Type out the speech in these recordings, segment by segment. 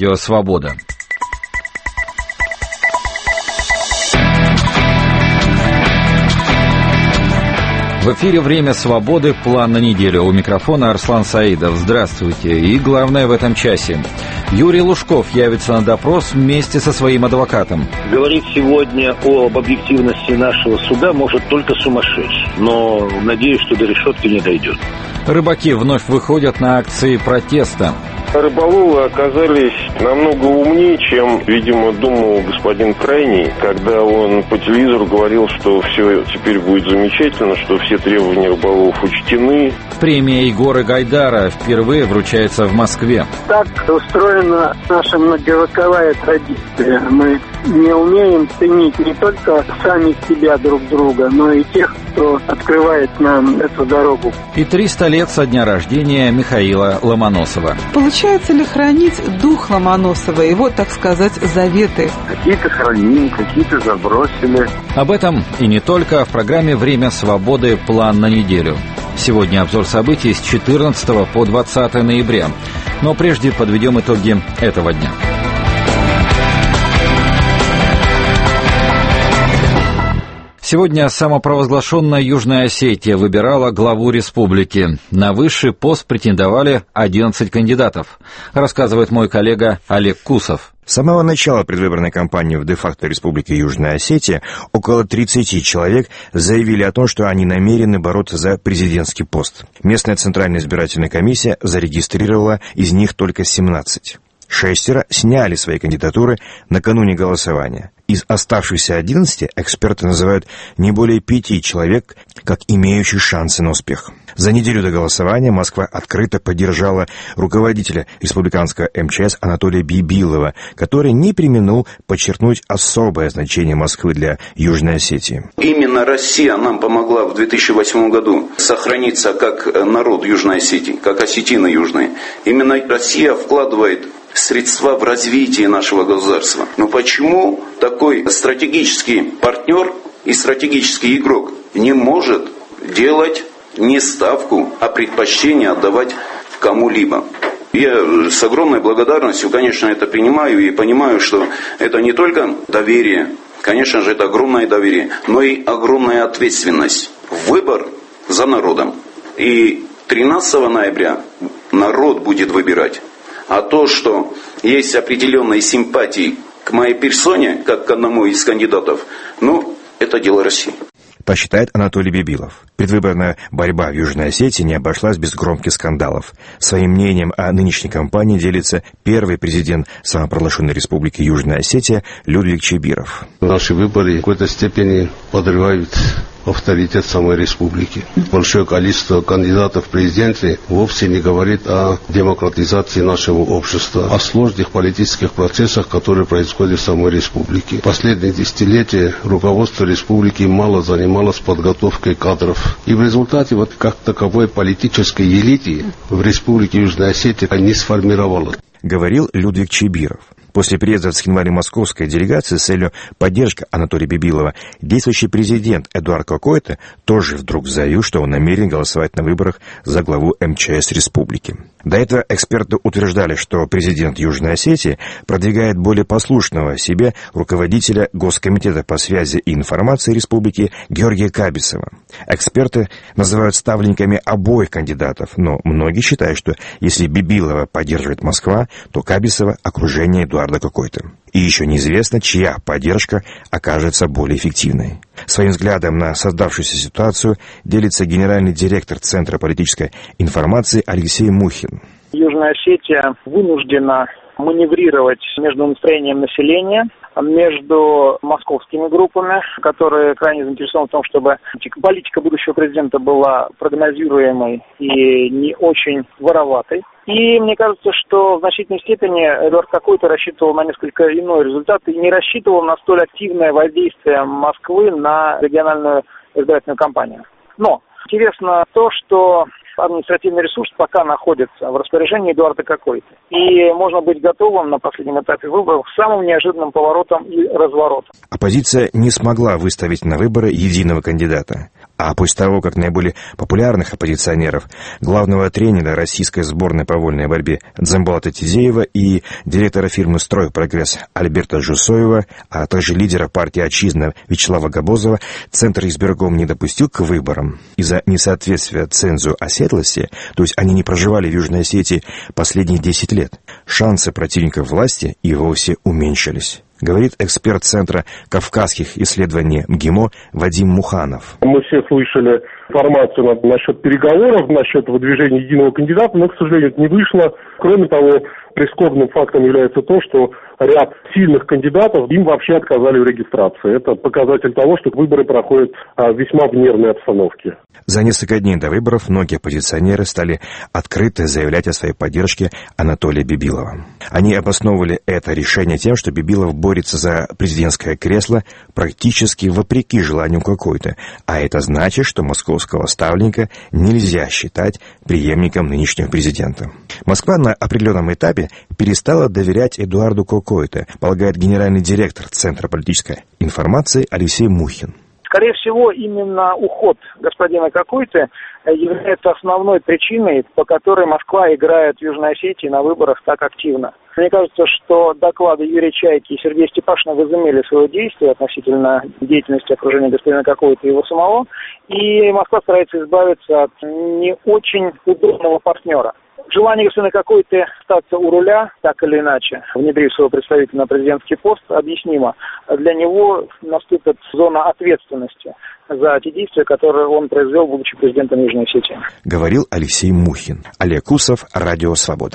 Радио Свобода. В эфире «Время свободы. План на неделю». У микрофона Арслан Саидов. Здравствуйте. И главное в этом часе. Юрий Лужков явится на допрос вместе со своим адвокатом. Говорить сегодня об объективности нашего суда может только сумасшедший. Но надеюсь, что до решетки не дойдет. Рыбаки вновь выходят на акции протеста. Рыболовы оказались намного умнее, чем, видимо, думал господин Крайний, когда он по телевизору говорил, что все теперь будет замечательно, что все требования рыболовов учтены. Премия Егора Гайдара впервые вручается в Москве. Так устроена наша многовековая традиция. Мы не умеем ценить не только сами себя друг друга, но и тех, кто открывает нам эту дорогу. И 300 лет со дня рождения Михаила Ломоносова. Получается ли хранить дух Ломоносова, его, так сказать, заветы? Какие-то хранили, какие-то забросили. Об этом и не только в программе «Время свободы. План на неделю». Сегодня обзор событий с 14 по 20 ноября. Но прежде подведем итоги этого дня. Сегодня самопровозглашенная Южная Осетия выбирала главу республики. На высший пост претендовали 11 кандидатов, рассказывает мой коллега Олег Кусов. С самого начала предвыборной кампании в де-факто Республике Южная Осетия около 30 человек заявили о том, что они намерены бороться за президентский пост. Местная Центральная избирательная комиссия зарегистрировала из них только 17. 6 сняли свои кандидатуры накануне голосования. Из оставшихся 11 эксперты называют не более 5 человек, как имеющих шансы на успех. За неделю до голосования Москва открыто поддержала руководителя республиканского МЧС Анатолия Бибилова, который не преминул подчеркнуть особое значение Москвы для Южной Осетии. Именно Россия нам помогла в 2008 году сохраниться как народ Южной Осетии, как осетины южные. Именно Россия вкладывает средства в развитие нашего государства. Но почему такой стратегический партнер и стратегический игрок не может делать не ставку, а предпочтение отдавать кому-либо? Я с огромной благодарностью, конечно, это принимаю и понимаю, что это не только доверие, конечно же, это огромное доверие, но и огромная ответственность. Выбор за народом. И 13 ноября народ будет выбирать. А то, что есть определенные симпатии к моей персоне, как к одному из кандидатов, это дело России. Посчитает Анатолий Бибилов. Предвыборная борьба в Южной Осетии не обошлась без громких скандалов. Своим мнением о нынешней кампании делится первый президент самопровозглашенной республики Южная Осетия Людвиг Чебиров. Наши выборы в какой-то степени подрывают авторитет самой республики. Большое количество кандидатов в президенты вовсе не говорит о демократизации нашего общества, о сложных политических процессах, которые происходят в самой республике. Последние десятилетия руководство республики мало занималось подготовкой кадров. И в результате как таковой политической элиты в республике Южная Осетия не сформировалось. Говорил Людвиг Чебиров. После приезда с января московской делегации с целью поддержки Анатолия Бибилова действующий президент Эдуард Кокойто тоже вдруг заявил, что он намерен голосовать на выборах за главу МЧС республики. До этого эксперты утверждали, что президент Южной Осетии продвигает более послушного себе руководителя Госкомитета по связи и информации республики Георгия Кабисова. Эксперты называют ставленниками обоих кандидатов, но многие считают, что если Бибилова поддерживает Москва, то Кабисова — окружение Эдуарда Кокойто. И еще неизвестно, чья поддержка окажется более эффективной. Своим взглядом на создавшуюся ситуацию делится генеральный директор Центра политической информации Алексей Мухин. Южная Осетия вынуждена маневрировать между настроением населения, между московскими группами, которые крайне заинтересованы в том, чтобы политика будущего президента была прогнозируемой и не очень вороватой. И мне кажется, что в значительной степени Эдуард Кокойто рассчитывал на несколько иной результат и не рассчитывал на столь активное воздействие Москвы на региональную избирательную кампанию. Но интересно то, что административный ресурс пока находится в распоряжении Эдуарда Кокойто. И можно быть готовым на последнем этапе выборов к самым неожиданным поворотам и разворотам. Оппозиция не смогла выставить на выборы единого кандидата. А после того, как наиболее популярных оппозиционеров, главного тренера российской сборной по вольной борьбе Дзамбулата Тизеева и директора фирмы «Стройпрогресс» Альберта Жусоева, а также лидера партии «Отчизна» Вячеслава Габозова, Центр избирком не допустил к выборам из-за несоответствия цензу оседлости, то есть они не проживали в Южной Осетии последние 10 лет. Шансы противников власти и вовсе уменьшились, говорит эксперт Центра кавказских исследований МГИМО Вадим Муханов. Мы все слышали информацию насчет переговоров, насчет выдвижения единого кандидата, но, к сожалению, это не вышло. Кроме того, прискорбным фактом является то, что ряд сильных кандидатов им вообще отказали в регистрации. Это показатель того, что выборы проходят весьма в нервной обстановке. За несколько дней до выборов многие оппозиционеры стали открыто заявлять о своей поддержке Анатолия Бибилова. Они обосновывали это решение тем, что Бибилов борется за президентское кресло практически вопреки желанию Кокойты, а это значит, что московского ставленника нельзя считать преемником нынешнего президента. Москва на определенном этапе перестала доверять Эдуарду Кокойте, полагает генеральный директор Центра политической информации Алексей Мухин. Скорее всего, именно уход господина Кокойты является основной причиной, по которой Москва играет в Южной Осетии на выборах так активно. Мне кажется, что доклады Юрия Чайки и Сергея Степашина возымели свое действие относительно деятельности окружения господина Кокойты и его самого, и Москва старается избавиться от не очень удобного партнера. Желание господина Кокойты остаться у руля, так или иначе, внедрив своего представителя на президентский пост, объяснимо. Для него наступит зона ответственности за те действия, которые он произвел, будучи президентом Южной Осетии. Говорил Алексей Мухин. Олег Усов, Радио Свобода.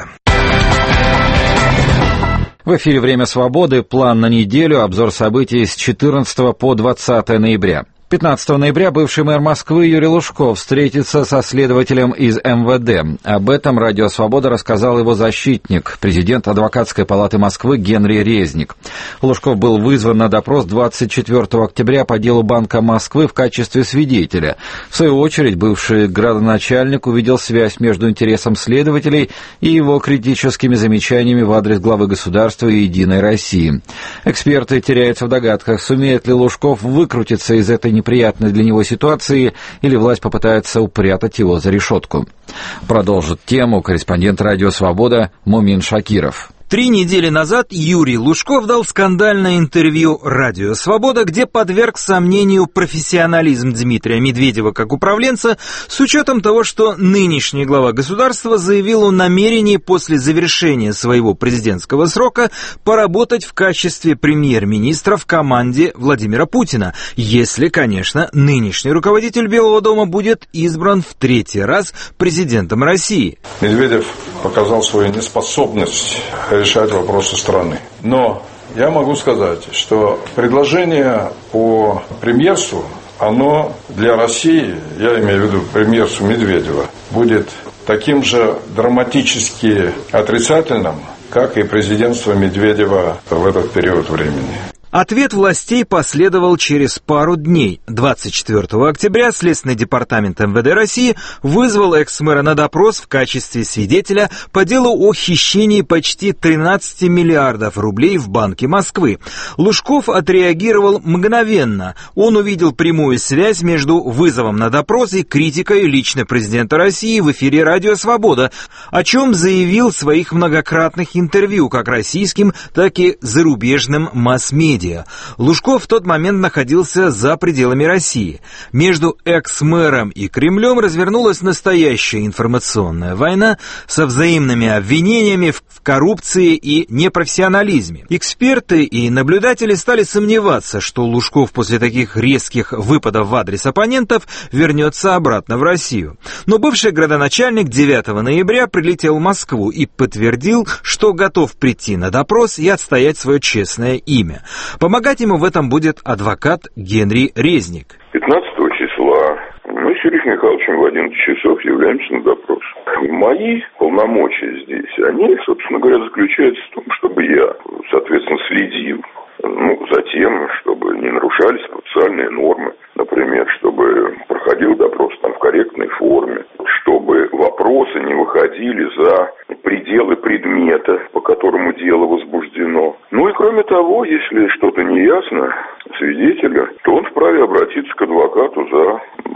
В эфире «Время свободы». План на неделю. Обзор событий с 14 по 20 ноября. 15 ноября бывший мэр Москвы Юрий Лужков встретится со следователем из МВД. Об этом «Радио Свобода» рассказал его защитник, президент Адвокатской палаты Москвы Генри Резник. Лужков был вызван на допрос 24 октября по делу Банка Москвы в качестве свидетеля. В свою очередь, бывший градоначальник увидел связь между интересом следователей и его критическими замечаниями в адрес главы государства и «Единой России». Эксперты теряются в догадках, сумеет ли Лужков выкрутиться из этой неприятной для него ситуации, или власть попытается упрятать его за решетку. Продолжит тему корреспондент «Радио Свобода» Мумин Шакиров. 3 недели назад Юрий Лужков дал скандальное интервью «Радио Свобода», где подверг сомнению профессионализм Дмитрия Медведева как управленца, с учетом того, что нынешний глава государства заявил о намерении после завершения своего президентского срока поработать в качестве премьер-министра в команде Владимира Путина, если, конечно, нынешний руководитель Белого дома будет избран в 3-й раз президентом России. Медведев показал свою неспособность решать вопросы страны. Но я могу сказать, что предложение по премьерству, оно для России, я имею в виду премьерству Медведева, будет таким же драматически отрицательным, как и президентство Медведева в этот период времени. Ответ властей последовал через пару дней. 24 октября Следственный департамент МВД России вызвал экс-мэра на допрос в качестве свидетеля по делу о хищении почти 13 миллиардов рублей в Банке Москвы. Лужков отреагировал мгновенно. Он увидел прямую связь между вызовом на допрос и критикой лично президента России в эфире «Радио Свобода», о чем заявил в своих многократных интервью как российским, так и зарубежным масс-медиа. Лужков в тот момент находился за пределами России. Между экс-мэром и Кремлем развернулась настоящая информационная война со взаимными обвинениями в коррупции и непрофессионализме. Эксперты и наблюдатели стали сомневаться, что Лужков после таких резких выпадов в адрес оппонентов вернется обратно в Россию. Но бывший градоначальник 9 ноября прилетел в Москву и подтвердил, что готов прийти на допрос и отстоять свое честное имя. Помогать ему в этом будет адвокат Генри Резник. 15 числа мы с Юрием Михайловичем в 11 часов являемся на допрос. Мои полномочия здесь, они, собственно говоря, заключаются в том, чтобы я, соответственно, следил за тем, чтобы не нарушались процессуальные нормы, например, чтобы проходил допрос в корректной форме, чтобы вопросы не выходили за пределы предмета, по которому дело возбуждено. Ну и кроме того, если что-то не ясно свидетеля, то он вправе обратиться к адвокату за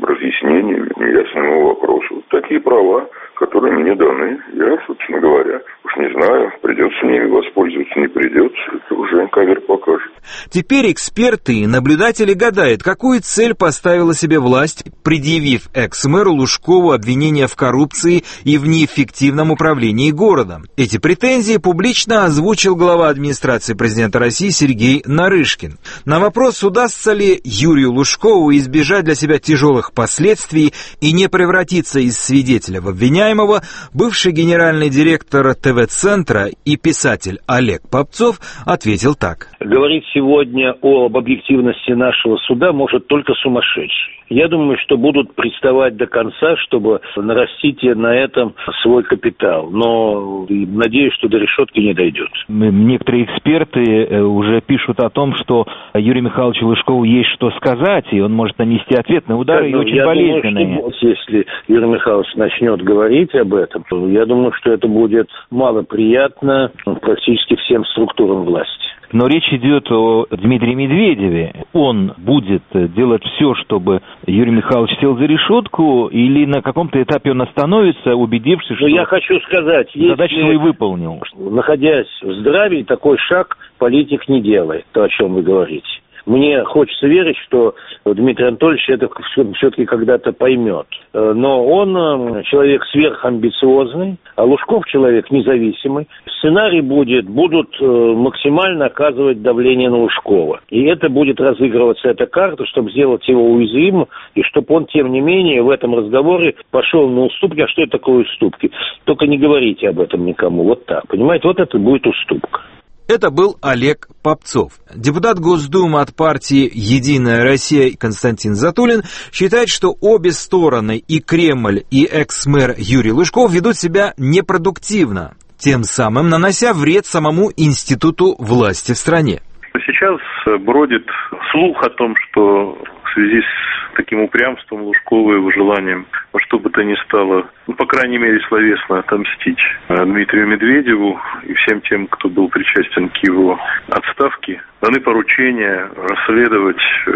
разъяснение неясному вопросу. Такие права, которые мне даны. Я, собственно говоря, уж не знаю, придется ними воспользоваться, не придется. Это уже кавер покажет. Теперь эксперты и наблюдатели гадают, какую цель поставила себе власть, предъявив экс-мэру Лужкову обвинения в коррупции и в неэффективном управлении городом. Эти претензии публично озвучил глава администрации президента России Сергей Нарышкин. На вопрос, удастся ли Юрию Лужкову избежать для себя тяжелых последствий и не превратиться из свидетеля в обвиняемого, бывший генеральный директор ТВ-центра и писатель Олег Попцов ответил так. Говорить сегодня об объективности нашего суда может только сумасшедший. Я думаю, что будут приставать до конца, чтобы нарастить на этом свой капитал. Но надеюсь, что до решетки не дойдет. Некоторые эксперты уже пишут о том, что Юрию Михайловичу Лужкову есть что сказать, и он может нанести ответные удары, и очень болезненные. Думаю, что если Юрий Михайлович начнет говорить об этом, то я думаю, что это будет малоприятно практически всем структурам власти. Но речь идет о Дмитрии Медведеве. Он будет делать все, чтобы Юрий Михайлович сел за решетку, или на каком-то этапе он остановится, убедившись, что я хочу сказать, задачу свою выполнил. Находясь в здравии, такой шаг политик не делает, то, о чем вы говорите. Мне хочется верить, что Дмитрий Анатольевич это все-таки когда-то поймет. Но он человек сверхамбициозный, а Лужков человек независимый. Сценарий будут максимально оказывать давление на Лужкова. И это будет разыгрываться, эта карта, чтобы сделать его уязвимым, и чтобы он, тем не менее, в этом разговоре пошел на уступки. А что это такое уступки? Только не говорите об этом никому. Вот так, понимаете? Вот это будет уступка. Это был Олег Попцов. Депутат Госдумы от партии «Единая Россия» Константин Затулин считает, что обе стороны, и Кремль, и экс-мэр Юрий Лужков, ведут себя непродуктивно, тем самым нанося вред самому институту власти в стране. Сейчас бродит слух о том, что в связи с таким упрямством Лужкова и его желанием во что бы то ни стало, по крайней мере, словесно отомстить Дмитрию Медведеву и всем тем, кто был причастен к его отставке, даны поручения расследовать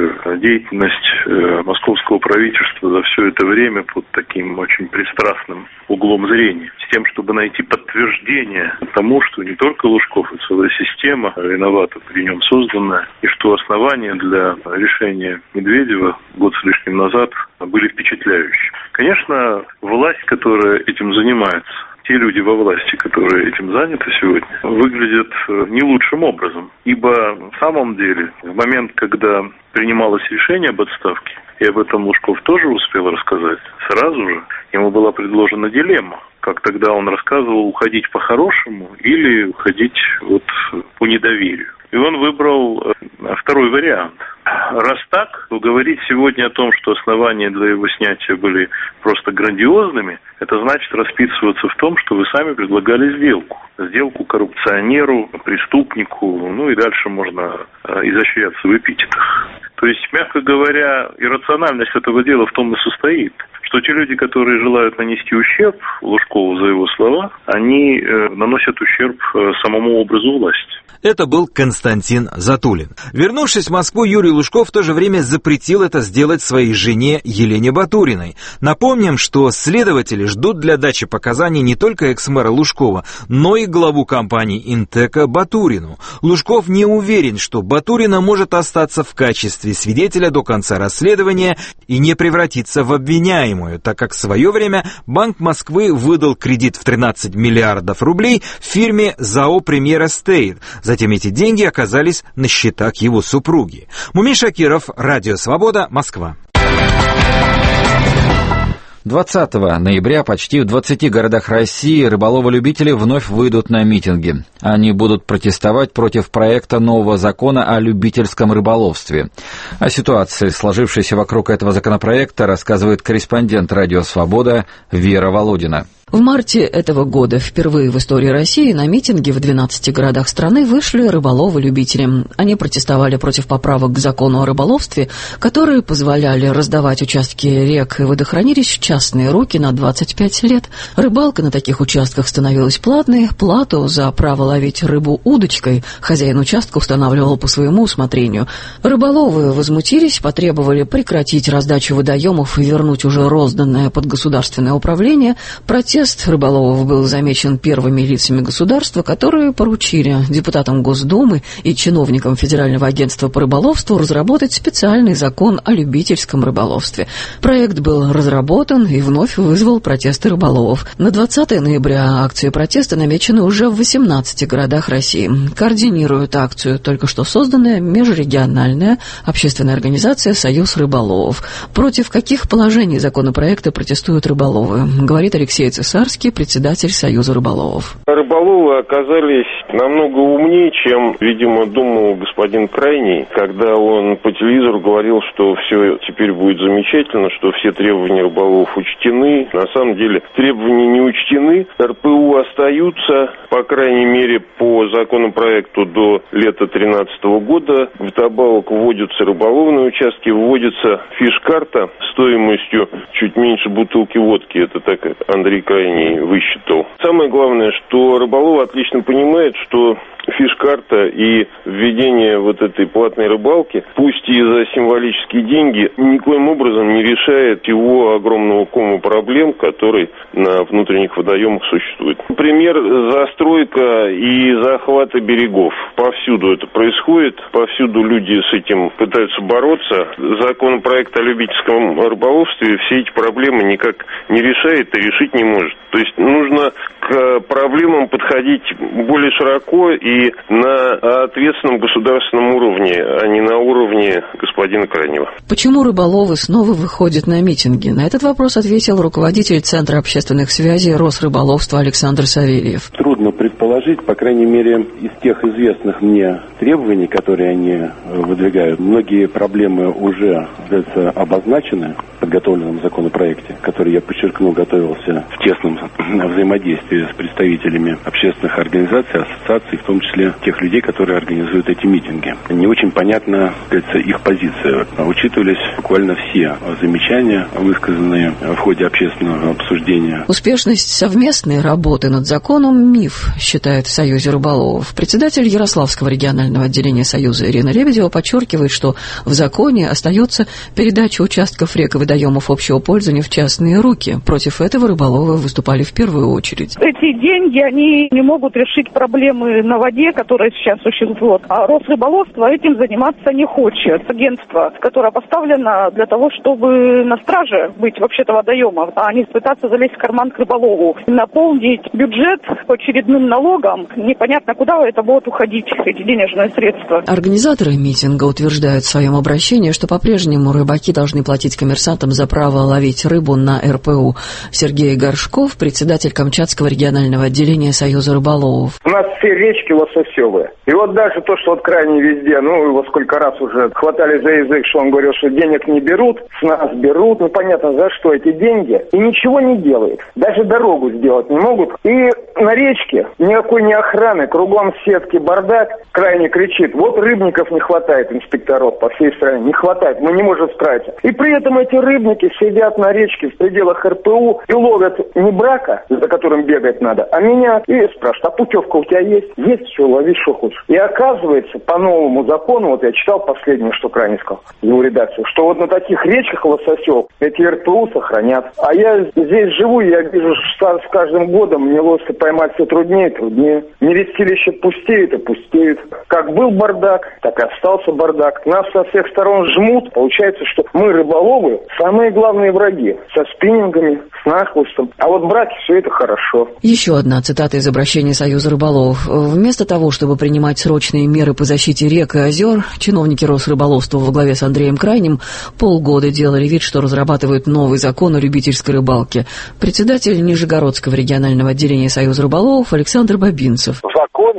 деятельность московского правительства за все это время под таким очень пристрастным углом зрения, с тем, чтобы найти подтверждение тому, что не только Лужков, и целая система виновата, при нем созданная, и что основания для решения Медведева год с лишним назад были впечатляющие. Конечно, власть, которая этим занимается, те люди во власти, которые этим заняты сегодня, выглядят не лучшим образом. Ибо в самом деле, в момент, когда принималось решение об отставке, и об этом Лужков тоже успел рассказать, сразу же ему была предложена дилемма. Как тогда он рассказывал, уходить по-хорошему или уходить по недоверию. И он выбрал второй вариант. Раз так, то говорить сегодня о том, что основания для его снятия были просто грандиозными, это значит расписываться в том, что вы сами предлагали сделку. Сделку коррупционеру, преступнику, и дальше можно изощряться в эпитетах. То есть, мягко говоря, иррациональность этого дела в том и состоит, что те люди, которые желают нанести ущерб Лужкову за его слова, они наносят ущерб самому образу власти. Это был Константин Затулин. Вернувшись в Москву, Юрий Лужков в то же время запретил это сделать своей жене Елене Батуриной. Напомним, что следователи ждут для дачи показаний не только экс-мэра Лужкова, но и главу компании «Интека» Батурину. Лужков не уверен, что Батурина может остаться в качестве свидетеля до конца расследования и не превратиться в обвиняемую, так как в свое время Банк Москвы выдал кредит в 13 миллиардов рублей фирме ЗАО «Премьер Эстейт». Затем эти деньги оказались на счетах его супруги. Мумин Шакиров, Радио Свобода, Москва. 20 ноября почти в 20 городах России рыболовы-любители вновь выйдут на митинги. Они будут протестовать против проекта нового закона о любительском рыболовстве. О ситуации, сложившейся вокруг этого законопроекта, рассказывает корреспондент «Радио Свобода» Вера Володина. В марте этого года впервые в истории России на митинги в 12 городах страны вышли рыболовы-любители. Они протестовали против поправок к закону о рыболовстве, которые позволяли раздавать участки рек и водохранилищ в частные руки на 25 лет. Рыбалка на таких участках становилась платной. Плату за право ловить рыбу удочкой хозяин участка устанавливал по своему усмотрению. Рыболовы возмутились, потребовали прекратить раздачу водоемов и вернуть уже розданное под государственное управление. Протест рыболовов был замечен первыми лицами государства, которые поручили депутатам Госдумы и чиновникам Федерального агентства по рыболовству разработать специальный закон о любительском рыболовстве. Проект был разработан и вновь вызвал протесты рыболовов. На 20 ноября акции протеста намечены уже в 18 городах России. Координирует акцию только что созданная межрегиональная общественная организация «Союз рыболовов». Против каких положений законопроекта протестуют рыболовы, говорит Алексей Цесарский, председатель Союза рыболовов. Рыболовы оказались намного умнее, чем, видимо, думал господин Крайний, когда он по телевизору говорил, что все теперь будет замечательно, что все требования рыболовов учтены. На самом деле требования не учтены, РПУ остаются, по крайней мере, по законопроекту до лета 2013 года. Вдобавок вводятся рыболовные участки, вводится фиш-карта стоимостью чуть меньше бутылки водки. Это так Андрей Крайний высчитал. Самое главное, что рыболовы отлично понимают, что фиш-карта и введение вот этой платной рыбалки, пусть и за символические деньги, никоим образом не решает его огромного кома проблем, который на внутренних водоемах существует. Например, застройка и захваты берегов. Повсюду это происходит, повсюду люди с этим пытаются бороться. Законопроект о любительском рыболовстве все эти проблемы никак не решает и решить не может. То есть нужно к проблемам подходить более широко и на ответственном государственном уровне, а не на уровне господина Крайнего. Почему рыболовы снова выходят на митинги? На этот вопрос ответил руководитель Центра общественных связей Росрыболовства Александр Савельев. Трудно предположить, по крайней мере, из тех известных мне требований, которые они выдвигают, многие проблемы уже обозначены в подготовленном законопроекте, который, я подчеркну, готовился в тесном взаимодействии с представителями общественных организаций, ассоциаций, в том числе тех людей, которые организуют эти митинги. Не очень понятна, их позиция. Учитывались буквально все замечания, высказанные в ходе общественного обсуждения. Успешность совместной работы над законом – миф, считает в Союзе рыболовов. Председатель Ярославского регионального отделения Союза Ирина Лебедева подчеркивает, что в законе остается передача участков рек и водоемов общего пользования в частные руки. Против этого рыболовы выступали в первую очередь. Эти деньги, они не могут решить проблемы на воде, которые сейчас существуют. А Росрыболовство этим заниматься не хочет. Агентство, которое поставлено для того, чтобы на страже быть вообще-то водоемов, а не пытаться залезть в карман к рыболову. Наполнить бюджет очередным налогом, непонятно куда это будут уходить, эти денежные средства. Организаторы митинга утверждают в своем обращении, что по-прежнему рыбаки должны платить коммерсантам за право ловить рыбу на РПУ. Сергей Горшков, председатель Камчатского регионального отделения Союза рыболовов. У нас все речки лососевые. И вот даже то, что Крайний везде, его сколько раз уже хватали за язык, что он говорил, что денег не берут, с нас берут. Понятно, за что эти деньги. И ничего не делает. Даже дорогу сделать не могут. И на речке никакой не охраны, кругом сетки, бардак. Крайний кричит, вот рыбников не хватает, инспекторов по всей стране, не хватает, мы не можем справиться. И при этом эти рыбники сидят на речке в пределах РПУ и ловят не брака, за которым бегать надо, а меня, и спрашивают, а путевка у тебя есть? Есть, что, лови, что хочешь. И оказывается, по новому закону, я читал последнее, что Крайний сказал, его редакцию, что вот на таких речках лососев эти РПУ сохранят. А я здесь живу, я вижу, что с каждым годом мне лося поймать все труднее и труднее. Нерестилище пустеет и пустеет. Как был бардак, так и остался бардак. Нас со всех сторон жмут. Получается, что мы, рыболовы, самые главные враги. Со спиннингами, с нахлыстом. А вот браки, все это хорошо. Еще одна цитата из обращения Союза рыболовов. Вместо того, чтобы принимать срочные меры по защите рек и озер, чиновники Росрыболовства во главе с Андреем Крайним полгода делали вид, что разрабатывают новый закон о любительской рыбалке. Председатель Нижегородского регионального отделения Союза рыболовов Александр Бабинцев. В законе не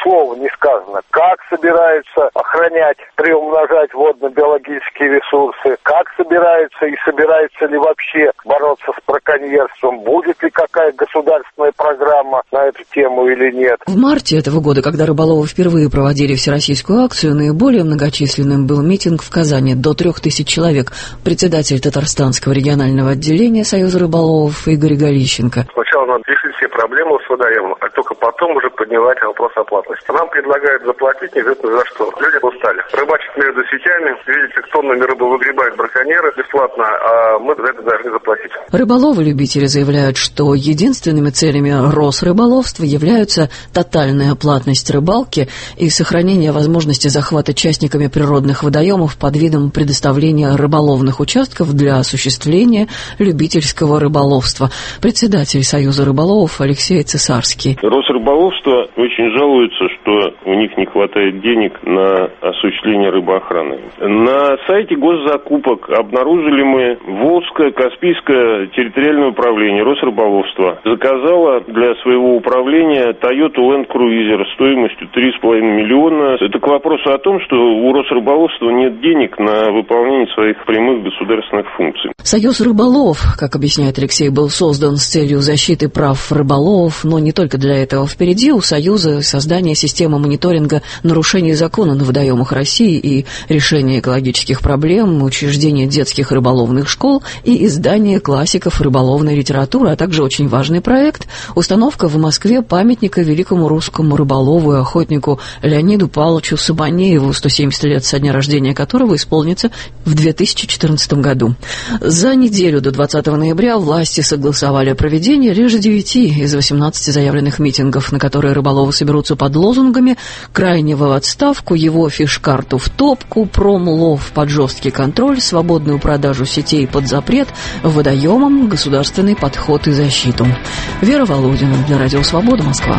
слова не сказано, как собираются охранять, приумножать водно-биологические ресурсы, как собираются и собирается ли вообще бороться с браконьерством, будет ли какая государственная программа на эту тему или нет. В марте этого года, когда рыболовы впервые проводили всероссийскую акцию, наиболее многочисленным был митинг в Казани, до 3000 человек. Председатель Татарстанского регионального отделения Союза рыболовов Игорь Галищенко. Сначала надо решить все проблемы с водоемом, а только потом уже поднимать вопрос оплатности. Нам предлагают заплатить неизвестно за что. Люди устали. Рыбачат между сетями, видите, тоннами рыбы выгребают браконьеры бесплатно, а мы за это должны заплатить. Рыболовы-любители заявляют, что единственными целями Росрыболовства являются тотальная оплатность рыбалки и сохранение возможности захвата частниками природных водоемов под видом предоставления рыболовных участков для осуществления любительского рыболовства. Председатель Союза рыболовов Алексей Цесарский. Росрыболовство очень жалуется, что у них не хватает денег на осуществление рыбоохраны. На сайте госзакупок обнаружили мы Волжское, Каспийское территориальное управление Росрыболовства заказало для своего управления Toyota Land Cruiser стоимостью 3,5 миллиона. Это к вопросу о том, что у Росрыболовства нет денег на выполнение своих прямых государственных функций. Союз рыболовов, как объясняет Алексей, был создан с целью защиты прав рыболовов, но не только для этого. Впереди у Союза создание системы мониторинга нарушений закона на водоемах России и решение экологических проблем, учреждение детских рыболовных школ и издание классиков рыболовной литературы, а также очень важный проект – установка в Москве памятника великому русскому рыболову и охотнику Леониду Павловичу Сабанееву, 170 лет со дня рождения которого исполнится в 2014 году. За неделю до 20 ноября власти согласовали проведение лишь 9 из 18 заявленных митингов, на которые рыболовы соберутся под лозунгами «Крайнего в отставку», «Его фиш-карту в топку», «Промлов под жесткий контроль», «Свободную продажу сетей под запрет», «Водоемам», «Государственный подход и защиту». Вера Володина для Радио Свобода, Москва.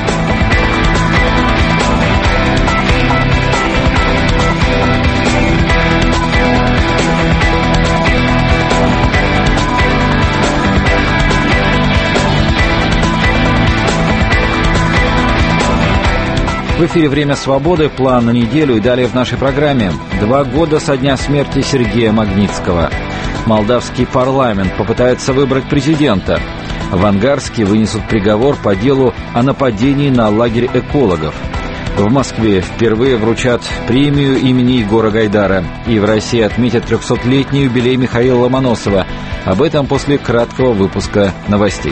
В эфире «Время свободы», план на неделю и далее в нашей программе. 2 года со дня смерти Сергея Магнитского. Молдавский парламент попытается выбрать президента. В Ангарске вынесут приговор по делу о нападении на лагерь экологов. В Москве впервые вручат премию имени Егора Гайдара. И в России отметят 300-летний юбилей Михаила Ломоносова. Об этом после краткого выпуска новостей.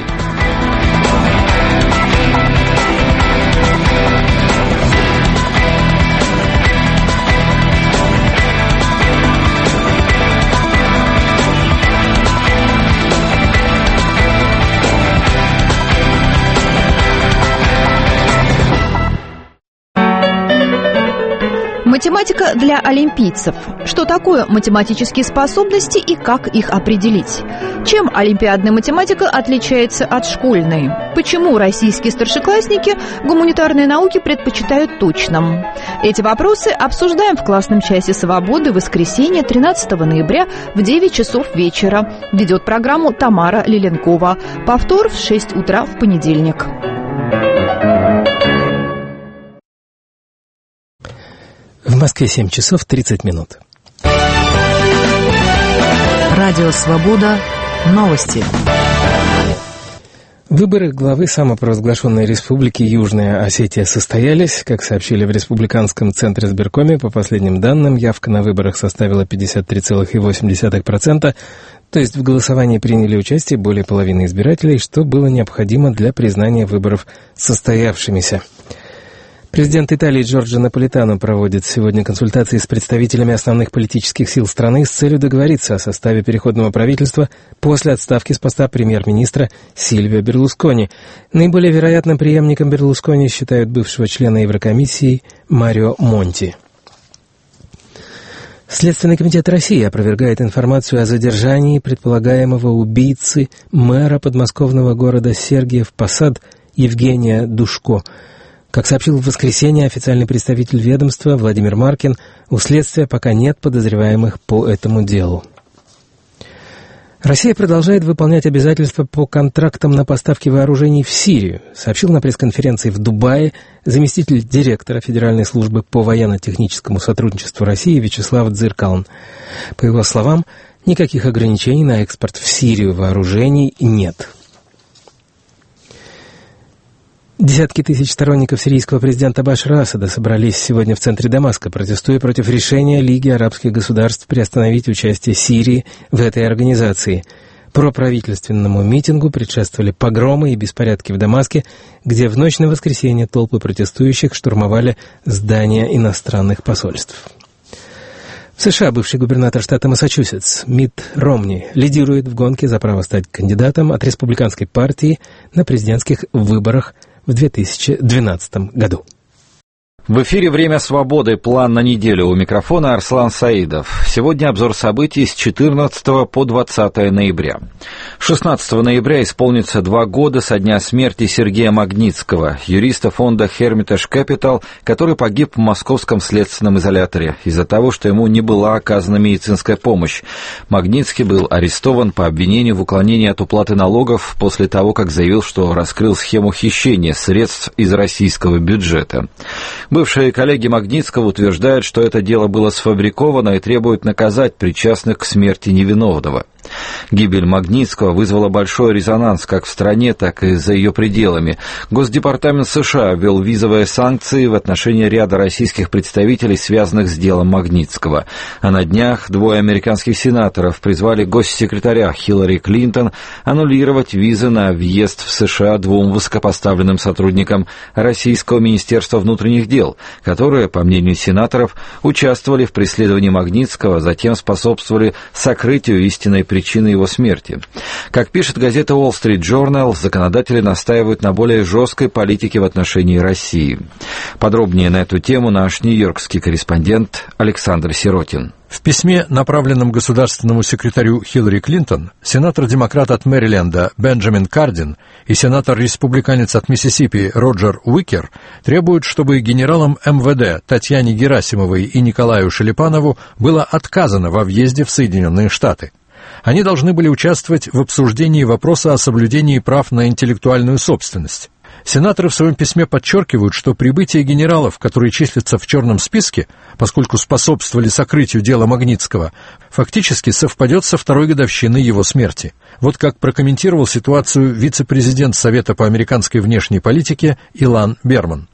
Математика для олимпийцев. Что такое математические способности и как их определить? Чем олимпиадная математика отличается от школьной? Почему российские старшеклассники гуманитарные науки предпочитают точным? Эти вопросы обсуждаем в классном часе «Свободы» в воскресенье 13 ноября в 9 часов вечера. Ведет программу Тамара Лиленкова. Повтор в 6 утра в понедельник. В Москве 7 часов 30 минут. Радио «Свобода». Новости. Выборы главы самопровозглашенной республики Южная Осетия состоялись. Как сообщили в Республиканском центре избиркоме, по последним данным, явка на выборах составила 53,8%, то есть в голосовании приняли участие более половины избирателей, что было необходимо для признания выборов состоявшимися. Президент Италии Джорджо Наполитано проводит сегодня консультации с представителями основных политических сил страны с целью договориться о составе переходного правительства после отставки с поста премьер-министра Сильвио Берлускони. Наиболее вероятным преемником Берлускони считают бывшего члена Еврокомиссии Марио Монти. Следственный комитет России опровергает информацию о задержании предполагаемого убийцы мэра подмосковного города Сергиев Посад Евгения Душко. Как сообщил в воскресенье официальный представитель ведомства Владимир Маркин, у следствия пока нет подозреваемых по этому делу. Россия продолжает выполнять обязательства по контрактам на поставки вооружений в Сирию, сообщил на пресс-конференции в Дубае заместитель директора Федеральной службы по военно-техническому сотрудничеству России Вячеслав Дзыркалн. По его словам, никаких ограничений на экспорт в Сирию вооружений нет. Десятки тысяч сторонников сирийского президента Башара Асада собрались сегодня в центре Дамаска, протестуя против решения Лиги арабских государств приостановить участие Сирии в этой организации. Проправительственному митингу предшествовали погромы и беспорядки в Дамаске, где в ночь на воскресенье толпы протестующих штурмовали здания иностранных посольств. В США бывший губернатор штата Массачусетс Митт Ромни лидирует в гонке за право стать кандидатом от республиканской партии на президентских выборах в 2012 году. В эфире «Время свободы. План на неделю». У микрофона Арслан Саидов. Сегодня обзор событий с 14 по 20 ноября. 16 ноября исполнится 2 года со дня смерти Сергея Магнитского, юриста фонда Hermitage Capital, который погиб в московском следственном изоляторе из-за того, что ему не была оказана медицинская помощь. Магнитский был арестован по обвинению в уклонении от уплаты налогов после того, как заявил, что раскрыл схему хищения средств из российского бюджета. Бывшие коллеги Магнитского утверждают, что это дело было сфабриковано и требуют наказать причастных к смерти невиновного. Гибель Магнитского вызвала большой резонанс как в стране, так и за ее пределами. Госдепартамент США ввел визовые санкции в отношении ряда российских представителей, связанных с делом Магнитского. А на днях 2 американских сенаторов призвали госсекретаря Хиллари Клинтон аннулировать визы на въезд в США 2 высокопоставленным сотрудникам Российского Министерства внутренних дел, которые, по мнению сенаторов, участвовали в преследовании Магнитского, затем способствовали сокрытию истинной причины его смерти. Как пишет газета Wall Street Journal, законодатели настаивают на более жесткой политике в отношении России. Подробнее на эту тему наш нью-йоркский корреспондент Александр Сиротин. В письме, направленном государственному секретарю Хиллари Клинтон, сенатор-демократ от Мэриленда Бенджамин Кардин и сенатор-республиканец от Миссисипи Роджер Уикер требуют, чтобы генералам МВД Татьяне Герасимовой и Николаю Шелепанову было отказано во въезде в Соединенные Штаты. Они должны были участвовать в обсуждении вопроса о соблюдении прав на интеллектуальную собственность. Сенаторы в своем письме подчеркивают, что прибытие генералов, которые числятся в черном списке, поскольку способствовали сокрытию дела Магнитского, фактически совпадет со 2-й годовщиной его смерти. Вот как прокомментировал ситуацию вице-президент Совета по американской внешней политике Илан Берман.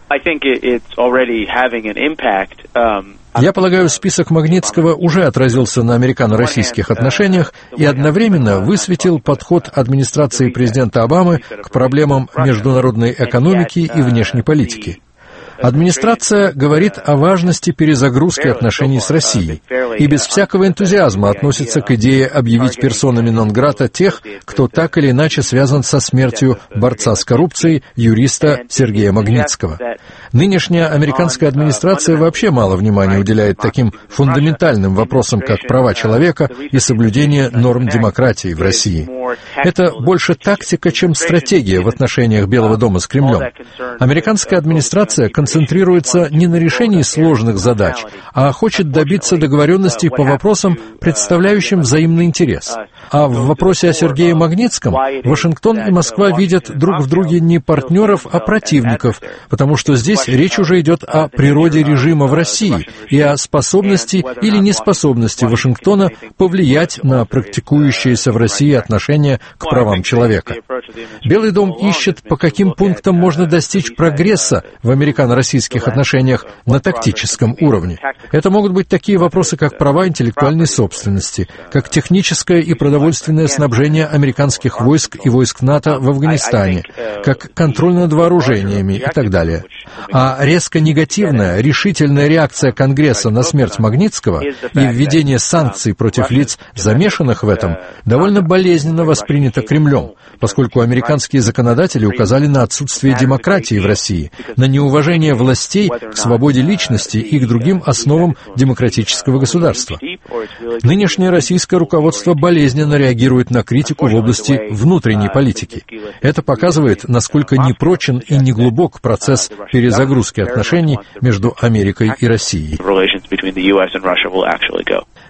Я полагаю, список Магнитского уже отразился на американо-российских отношениях и одновременно высветил подход администрации президента Обамы к проблемам международной экономики и внешней политики. Администрация говорит о важности перезагрузки отношений с Россией и без всякого энтузиазма относится к идее объявить персонами нон-грата тех, кто так или иначе связан со смертью борца с коррупцией, юриста Сергея Магнитского. Нынешняя американская администрация вообще мало внимания уделяет таким фундаментальным вопросам, как права человека и соблюдение норм демократии в России. Это больше тактика, чем стратегия в отношениях Белого дома с Кремлем. Американская администрация концентрируется не на решении сложных задач, а хочет добиться договоренностей по вопросам, представляющим взаимный интерес. А в вопросе о Сергее Магнитском Вашингтон и Москва видят друг в друге не партнеров, а противников, потому что здесь речь уже идет о природе режима в России и о способности или неспособности Вашингтона повлиять на практикующиеся в России отношения к правам человека. Белый дом ищет, по каким пунктам можно достичь прогресса в американо-российских отношениях на тактическом уровне. Это могут быть такие вопросы, как права интеллектуальной собственности, как техническое и продовольственное снабжение американских войск и войск НАТО в Афганистане, как контроль над вооружениями и так далее. А резко негативная, решительная реакция Конгресса на смерть Магнитского и введение санкций против лиц, замешанных в этом, довольно болезненно воспринято Кремлем, поскольку американские законодатели указали на отсутствие демократии в России, на неуважение властей к свободе личности и к другим основам демократического государства. Нынешнее российское руководство болезненно реагирует на критику в области внутренней политики. Это показывает, насколько непрочен и неглубок процесс перезагрузки отношений между Америкой и Россией.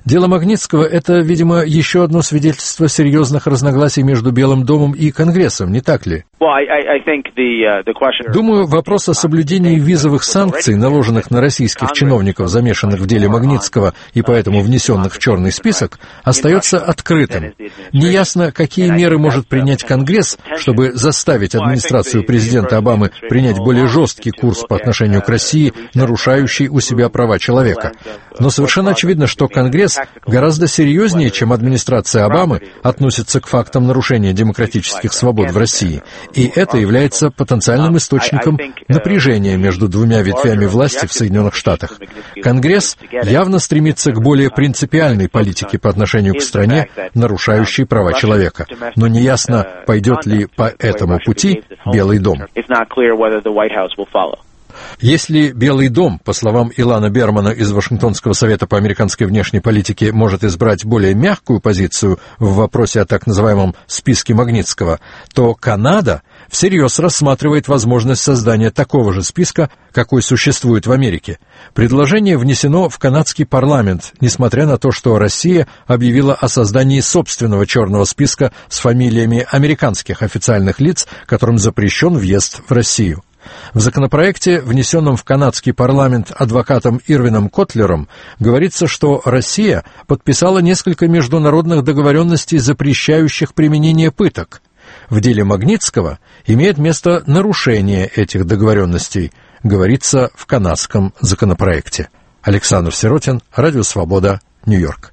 Дело Магнитского – это, видимо, еще одно свидетельство серьезных разногласий между Белым домом и Конгрессом, не так ли? Думаю, вопрос о соблюдении визовых санкций, наложенных на российских чиновников, замешанных в деле Магнитского и поэтому внесенных в черный список, остается открытым. Неясно, какие меры может принять Конгресс, чтобы заставить администрацию президента Обамы принять более жесткий курс по отношению к России, нарушающий у себя права человека. Но совершенно очевидно, что Конгресс гораздо серьезнее, чем администрация Обамы, относится к фактам нарушения демократических свобод в России. И это является потенциальным источником напряжения между двумя ветвями власти в Соединенных Штатах. Конгресс явно стремится к более принципиальной политике по отношению к стране, нарушающей права человека. Но неясно, пойдет ли по этому пути Белый дом. Если Белый дом, по словам Илана Бермана из Вашингтонского совета по американской внешней политике, может избрать более мягкую позицию в вопросе о так называемом списке Магнитского, то Канада всерьез рассматривает возможность создания такого же списка, какой существует в Америке. Предложение внесено в канадский парламент, несмотря на то, что Россия объявила о создании собственного черного списка с фамилиями американских официальных лиц, которым запрещен въезд в Россию. В законопроекте, внесенном в канадский парламент адвокатом Ирвином Котлером, говорится, что Россия подписала несколько международных договоренностей, запрещающих применение пыток. В деле Магнитского имеет место нарушение этих договоренностей, говорится в канадском законопроекте. Александр Сиротин, Радио Свобода, Нью-Йорк.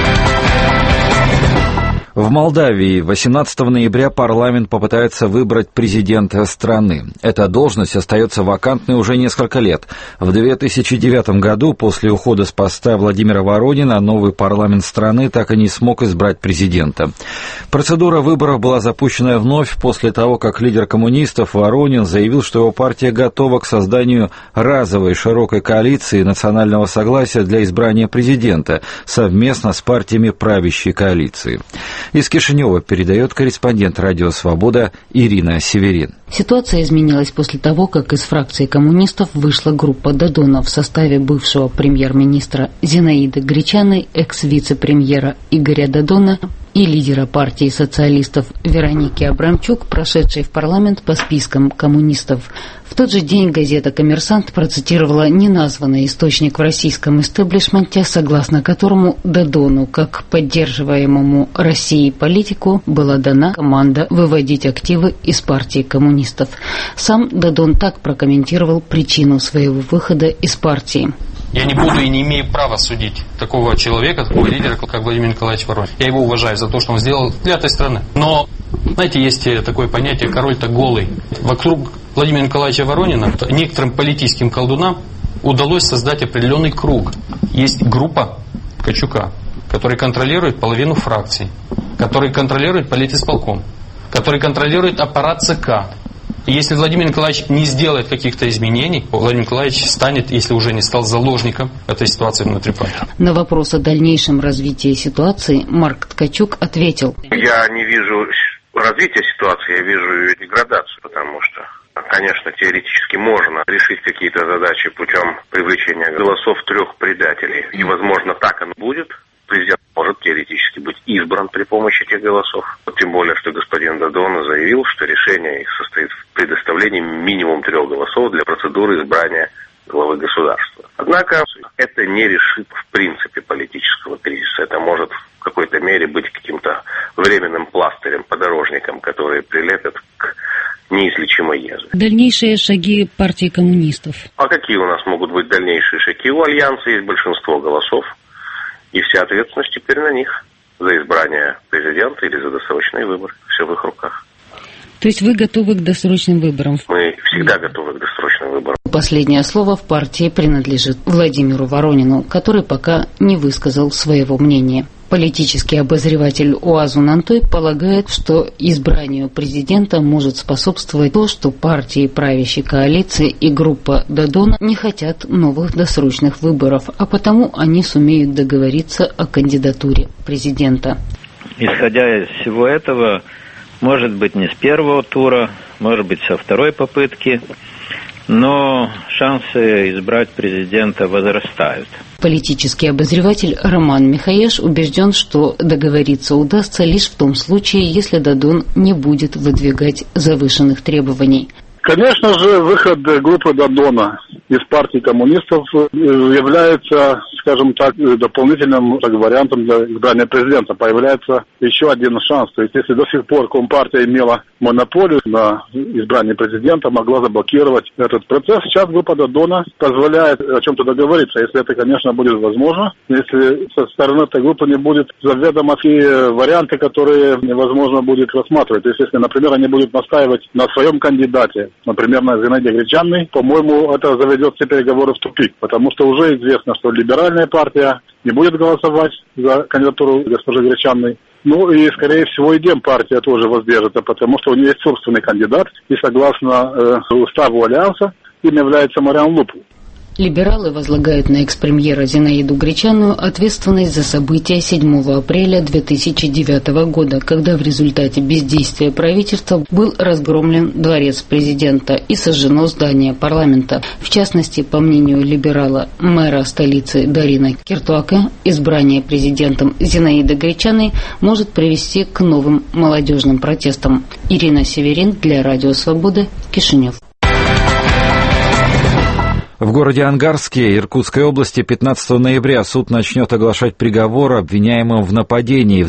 В Молдавии 18 ноября парламент попытается выбрать президента страны. Эта должность остается вакантной уже несколько лет. В 2009 году, после ухода с поста Владимира Воронина, новый парламент страны так и не смог избрать президента. Процедура выборов была запущена вновь после того, как лидер коммунистов Воронин заявил, что его партия готова к созданию разовой широкой коалиции национального согласия для избрания президента совместно с партиями правящей коалиции. Из Кишинева передает корреспондент «Радио Свобода» Ирина Северин. Ситуация изменилась после того, как из фракции коммунистов вышла группа Додона в составе бывшего премьер-министра Зинаиды Гречаной, экс-вице-премьера Игоря Додона и лидера партии социалистов Вероники Абрамчук, прошедшей в парламент по спискам коммунистов. В тот же день газета «Коммерсант» процитировала неназванный источник в российском истеблишменте, согласно которому Додону, как поддерживаемому Россией политику, была дана команда выводить активы из партии коммунистов. Сам Додон так прокомментировал причину своего выхода из партии. Я не буду и не имею права судить такого человека, такого лидера, как Владимир Николаевич Воронин. Я его уважаю за то, что он сделал для этой страны. Но, знаете, есть такое понятие «король-то голый». Вокруг Владимира Николаевича Воронина некоторым политическим колдунам удалось создать определенный круг. Есть группа Ткачука, который контролирует половину фракций, который контролирует политисполком, который контролирует аппарат ЦК. И если Владимир Николаевич не сделает каких-то изменений, Владимир Николаевич станет, если уже не стал, заложником этой ситуации внутри партии. На вопрос о дальнейшем развитии ситуации Марк Ткачук ответил: Я не вижу развития ситуации, я вижу ее деградацию, потому что, конечно, теоретически можно решить какие-то задачи путем привлечения голосов 3 предателей. И, возможно, так оно будет. Президент может теоретически быть избран при помощи этих голосов. Тем более, что господин Додон заявил, что решение их состоит в предоставлении минимум 3 голосов для процедуры избрания главы государства. Однако это не решит в принципе политического кризиса. Это может в какой-то мере быть каким-то временным пластырем, подорожником, который прилепят к неизлечимой язве. Дальнейшие шаги партии коммунистов. А какие у нас могут быть дальнейшие шаги? У Альянса есть большинство голосов. И вся ответственность теперь на них за избрание президента или за досрочные выборы. Все в их руках. То есть вы готовы к досрочным выборам? Мы всегда готовы к досрочным выборам. Последнее слово в партии принадлежит Владимиру Воронину, который пока не высказал своего мнения. Политический обозреватель УАЗу Нантой полагает, что избранию президента может способствовать то, что партии правящей коалиции и группа Додона не хотят новых досрочных выборов, а потому они сумеют договориться о кандидатуре президента. Исходя из всего этого, может быть не с первого тура, может быть со второй попытки, но шансы избрать президента возрастают. Политический обозреватель Роман Михаеш убежден, что договориться удастся лишь в том случае, если Додон не будет выдвигать завышенных требований. Конечно же, выход группы Додона из партии коммунистов является, скажем так, дополнительным вариантом для избрания президента. Появляется еще один шанс. То есть, если до сих пор Компартия имела монополию на избрание президента, могла заблокировать этот процесс, сейчас группа Додона позволяет о чем-то договориться, если это, конечно, будет возможно. Если со стороны этой группы не будет заведомо те варианты, которые невозможно будет рассматривать. То есть, если, например, они будут настаивать на своем кандидате, например, на Зинаиде Гречанной, по-моему, это заведет все переговоры в тупик, потому что уже известно, что либеральная партия не будет голосовать за кандидатуру госпожи Гречанной. Ну и, скорее всего, и Демпартия тоже воздержится, потому что у нее есть собственный кандидат, и согласно уставу Альянса, им является Мариан Лупу. Либералы возлагают на экс-премьера Зинаиду Гречанную ответственность за события 7 апреля 2009 года, когда в результате бездействия правительства был разгромлен дворец президента и сожжено здание парламента. В частности, по мнению либерала мэра столицы Дарина Киртуаке, избрание президентом Зинаиды Гречаной может привести к новым молодежным протестам. Ирина Северин для Радио Свобода, Кишинев. В городе Ангарске Иркутской области 15 ноября суд начнет оглашать приговор обвиняемым в нападении в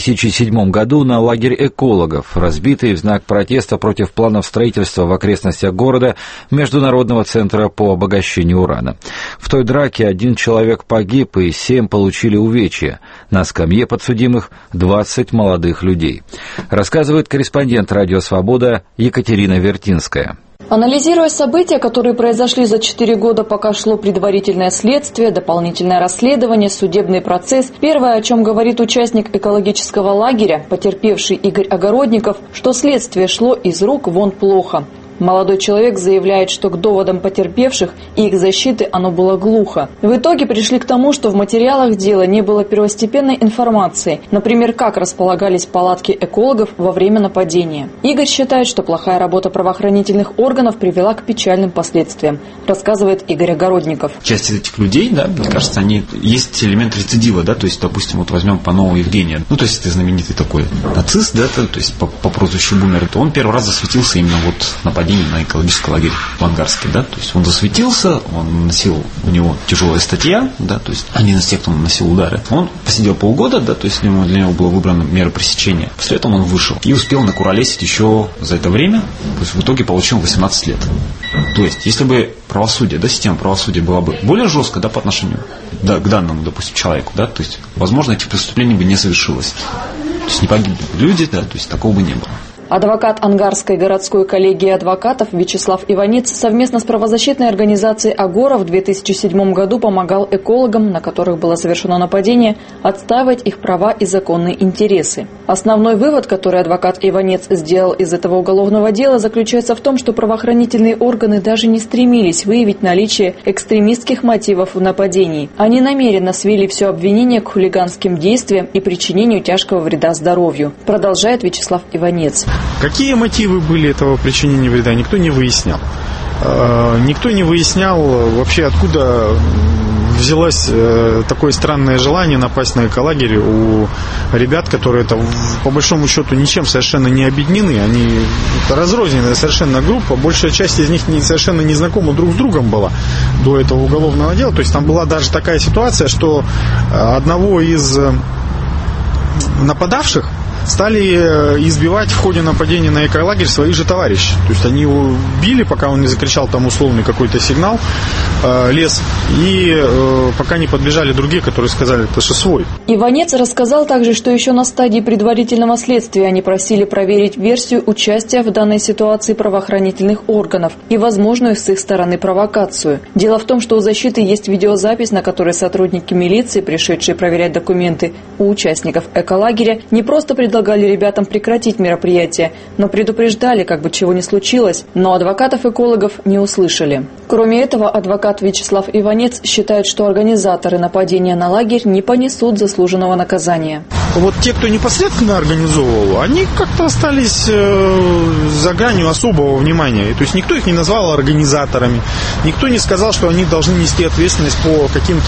2007 году на лагерь экологов, разбитый в знак протеста против планов строительства в окрестностях города Международного центра по обогащению урана. В той драке 1 человек погиб и 7 получили увечья. На скамье подсудимых 20 молодых людей. Рассказывает корреспондент «Радио Свобода» Екатерина Вертинская. Анализируя события, которые произошли за 4 года, пока шло предварительное следствие, дополнительное расследование, судебный процесс, первое, о чем говорит участник экологического лагеря, потерпевший Игорь Огородников, что следствие шло из рук вон плохо. Молодой человек заявляет, что к доводам потерпевших и их защиты оно было глухо. В итоге пришли к тому, что в материалах дела не было первостепенной информации, например, как располагались палатки экологов во время нападения. Игорь считает, что плохая работа правоохранительных органов привела к печальным последствиям, рассказывает Игорь Огородников. Часть этих людей, да, мне кажется, они есть элемент рецидива, да, то есть, допустим, вот возьмем Панова Евгения, ну, то есть, это знаменитый такой нацист, да, то есть, по прозвищу Бумер, то он первый раз засветился именно вот нападением на экологический лагерь в Ангарске, да, то есть он засветился, он носил, у него тяжелая статья, да, то есть один из тех, кто наносил удары. Он посидел полгода, да, то есть для него была выбрана мера пресечения. После этого он вышел и успел накуролесить еще за это время, то есть в итоге получил 18 лет. То есть, если бы правосудие, да, система правосудия была бы более жесткая, да, по отношению к данному, допустим, человеку, да, то есть, возможно, этих преступлений бы не совершилось. То есть не погибли люди, да, то есть такого бы не было. Адвокат Ангарской городской коллегии адвокатов Вячеслав Иванец совместно с правозащитной организацией «Агора» в 2007 году помогал экологам, на которых было совершено нападение, отстаивать их права и законные интересы. Основной вывод, который адвокат Иванец сделал из этого уголовного дела, заключается в том, что правоохранительные органы даже не стремились выявить наличие экстремистских мотивов в нападении. Они намеренно свели все обвинение к хулиганским действиям и причинению тяжкого вреда здоровью, продолжает Вячеслав Иванец. Какие мотивы были этого причинения вреда, никто не выяснял. Никто не выяснял вообще, откуда взялось такое странное желание напасть на эколагерь у ребят, которые по большому счету ничем совершенно не объединены. Они разрозненная совершенно группа. Большая часть из них совершенно не знакома друг с другом была до этого уголовного дела. То есть там была даже такая ситуация, что одного из нападавших стали избивать в ходе нападения на эколагерь своих же товарищей. То есть они его били, пока он не закричал там условный какой-то сигнал, лес, и пока не подбежали другие, которые сказали, это же свой. Иванец рассказал также, что еще на стадии предварительного следствия они просили проверить версию участия в данной ситуации правоохранительных органов и возможную с их стороны провокацию. Дело в том, что у защиты есть видеозапись, на которой сотрудники милиции, пришедшие проверять документы у участников эколагеря, не просто предлагали предлагали ребятам прекратить мероприятие, но предупреждали, как бы чего ни случилось, но адвокатов-экологов не услышали. Кроме этого, адвокат Вячеслав Иванец считает, что организаторы нападения на лагерь не понесут заслуженного наказания. Вот те, кто непосредственно организовывал, они как-то остались за гранью особого внимания. То есть никто их не назвал организаторами, никто не сказал, что они должны нести ответственность по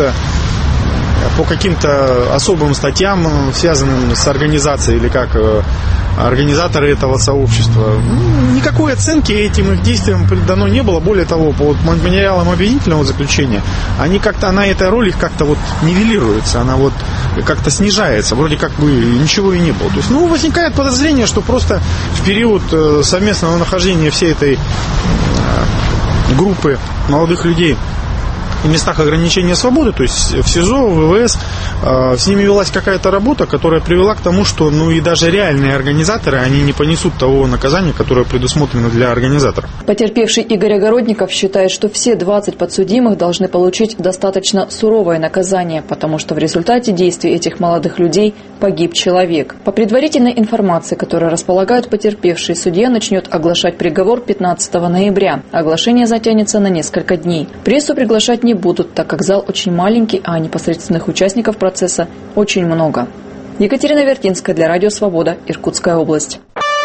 каким-то особым статьям, связанным с организацией, или как организаторы этого сообщества. Никакой оценки этим их действиям дано не было. Более того, по материалам обвинительного заключения, она, эта роль их как-то вот нивелируется, она вот как-то снижается, вроде как бы ничего и не было. То есть, возникает подозрение, что просто в период совместного нахождения всей этой группы молодых людей в местах ограничения свободы, то есть в СИЗО, в ВВС, с ними велась какая-то работа, которая привела к тому, что и даже реальные организаторы, они не понесут того наказания, которое предусмотрено для организаторов. Потерпевший Игорь Огородников считает, что все 20 подсудимых должны получить достаточно суровое наказание, потому что в результате действий этих молодых людей погиб человек. По предварительной информации, которой располагают потерпевшие, судья начнет оглашать приговор 15 ноября. Оглашение затянется на несколько дней. Прессу приглашать не будут, так как зал очень маленький, а непосредственных участников процесса очень много. Екатерина Вертинская для Радио Свобода, Иркутская область.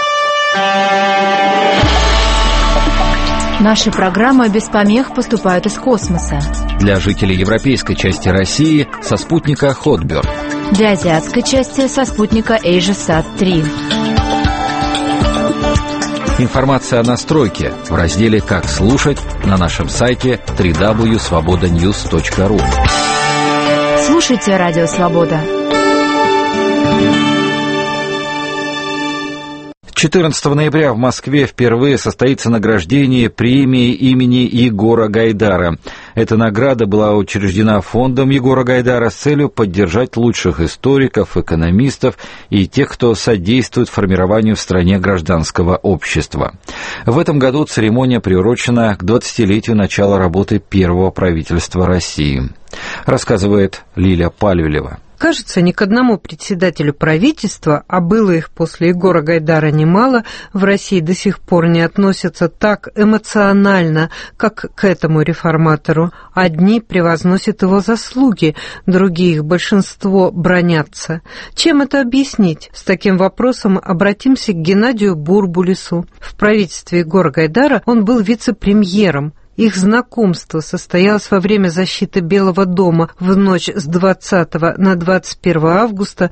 Наши программы без помех поступают из космоса. Для жителей европейской части России со спутника Хотберг. Для азиатской части со спутника AsiaSat-3. Информация о настройке в разделе «Как слушать» на нашем сайте www.svobodanews.ru. Слушайте Радио Свобода. 14 ноября в Москве впервые состоится награждение премии имени Егора Гайдара. Эта награда была учреждена фондом Егора Гайдара с целью поддержать лучших историков, экономистов и тех, кто содействует формированию в стране гражданского общества. В этом году церемония приурочена к 20-летию начала работы первого правительства России, рассказывает Лиля Палюлева. Кажется, ни к одному председателю правительства, а было их после Егора Гайдара немало, в России до сих пор не относятся так эмоционально, как к этому реформатору. Одни превозносят его заслуги, другие, их большинство, бранятся. Чем это объяснить? С таким вопросом обратимся к Геннадию Бурбулису. В правительстве Егора Гайдара он был вице-премьером. Их знакомство состоялось во время защиты Белого дома в ночь с 20 на 21 августа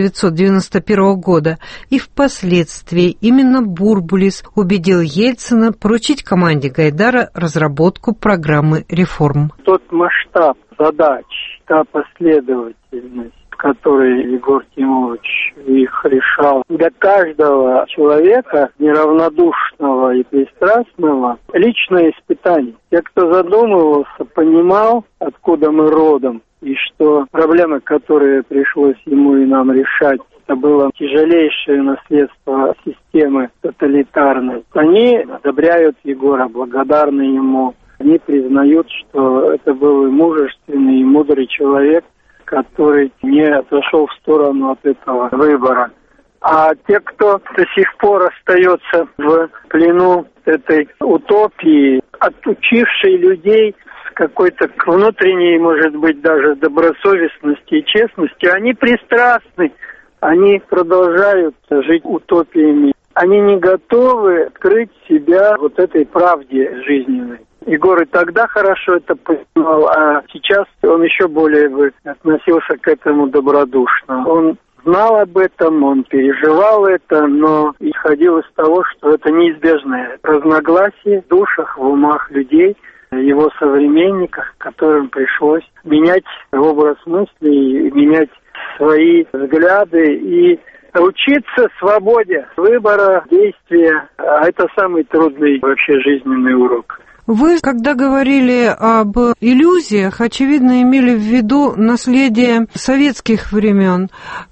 1991 года, и впоследствии именно Бурбулис убедил Ельцина поручить команде Гайдара разработку программы реформ. Тот масштаб задач, та последовательность, который Егор Тимурович их решал, для каждого человека, неравнодушного и пристрастного, личное испытание. Те, кто задумывался, понимал, откуда мы родом, и что проблемы, которые пришлось ему и нам решать, это было тяжелейшее наследство системы тоталитарной. Они одобряют Егора, благодарны ему. Они признают, что это был и мужественный, и мудрый человек, который не отошел в сторону от этого выбора. А те, кто до сих пор остается в плену этой утопии, отучившей людей с какой-то внутренней, может быть, даже добросовестности и честности, они пристрастны, они продолжают жить утопиями. Они не готовы открыть себя вот этой правде жизненной. Егор и тогда хорошо это понимал, а сейчас он еще более бы относился к этому добродушно. Он знал об этом, он переживал это, но исходил из того, что это неизбежное разногласие в душах, в умах людей, его современников, которым пришлось менять образ мыслей, менять свои взгляды и учиться свободе выбора, действия. А это самый трудный вообще жизненный урок. Вы, когда говорили об иллюзиях, очевидно, имели в виду наследие советских времен,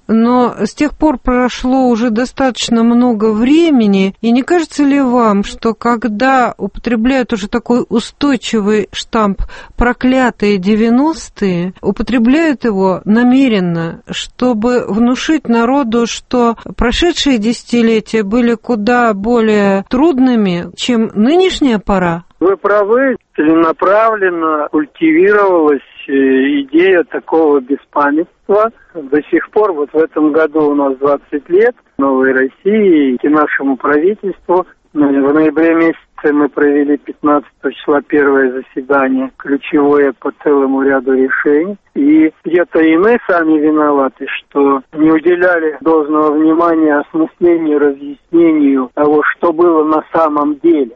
но с тех пор прошло уже достаточно много времени, и не кажется ли вам, что когда употребляют уже такой устойчивый штамп «проклятые 90-е», употребляют его намеренно, чтобы внушить народу, что прошедшие десятилетия были куда более трудными, чем нынешняя пора? Вы правы, целенаправленно культивировалась идея такого беспамятства. До сих пор, вот в этом году у нас 20 лет новой России и нашему правительству. В ноябре месяце мы провели 15 числа первое заседание, ключевое по целому ряду решений. И где-то и мы сами виноваты, что не уделяли должного внимания осмыслению, разъяснению того, что было на самом деле.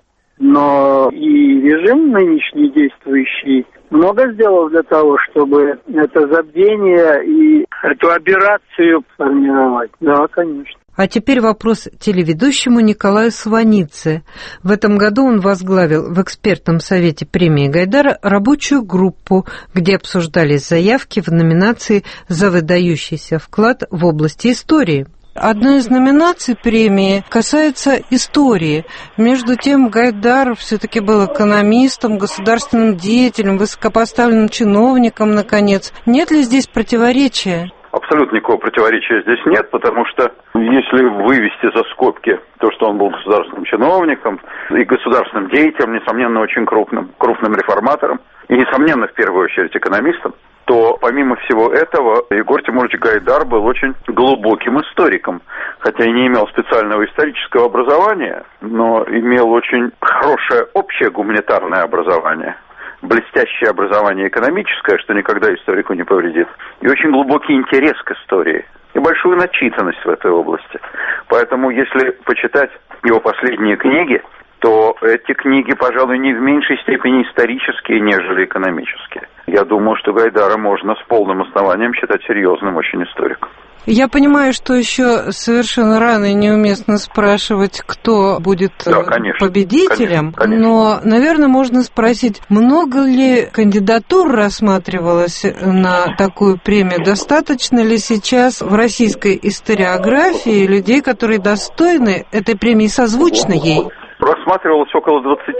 Но и режим нынешний действующий много сделал для того, чтобы это забвение и эту аберрацию формировать. Да, конечно. А теперь вопрос телеведущему Николаю Сванидзе. В этом году он возглавил в экспертном совете премии Гайдара рабочую группу, где обсуждались заявки в номинации «За выдающийся вклад в области истории». Одна из номинаций премии касается истории. Между тем, Гайдар все-таки был экономистом, государственным деятелем, высокопоставленным чиновником, наконец. Нет ли здесь противоречия? Абсолютно никакого противоречия здесь нет, потому что если вывести за скобки то, что он был государственным чиновником и государственным деятелем, несомненно, очень крупным реформатором, и, несомненно, в первую очередь экономистом, то, помимо всего этого, Егор Тимурович Гайдар был очень глубоким историком, хотя и не имел специального исторического образования, но имел очень хорошее общее гуманитарное образование, блестящее образование экономическое, что никогда историку не повредит, и очень глубокий интерес к истории, и большую начитанность в этой области. Поэтому, если почитать его последние книги, то эти книги, пожалуй, не в меньшей степени исторические, нежели экономические. Я думаю, что Гайдара можно с полным основанием считать серьезным очень историком. Я понимаю, что еще совершенно рано и неуместно спрашивать, кто будет победителем, конечно. Но, наверное, можно спросить, много ли кандидатур рассматривалось на такую премию? Достаточно ли сейчас в российской историографии людей, которые достойны этой премии, созвучны ей? Рассматривалось около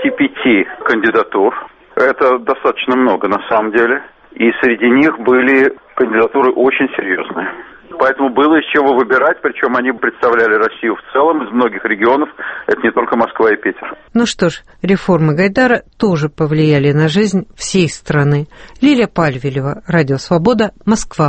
25 кандидатур. Это достаточно много на самом деле. И среди них были кандидатуры очень серьезные. Поэтому было из чего выбирать, причем они представляли Россию в целом из многих регионов. Это не только Москва и Питер. Ну что ж, реформы Гайдара тоже повлияли на жизнь всей страны. Лилия Пальвелева, Радио Свобода, Москва.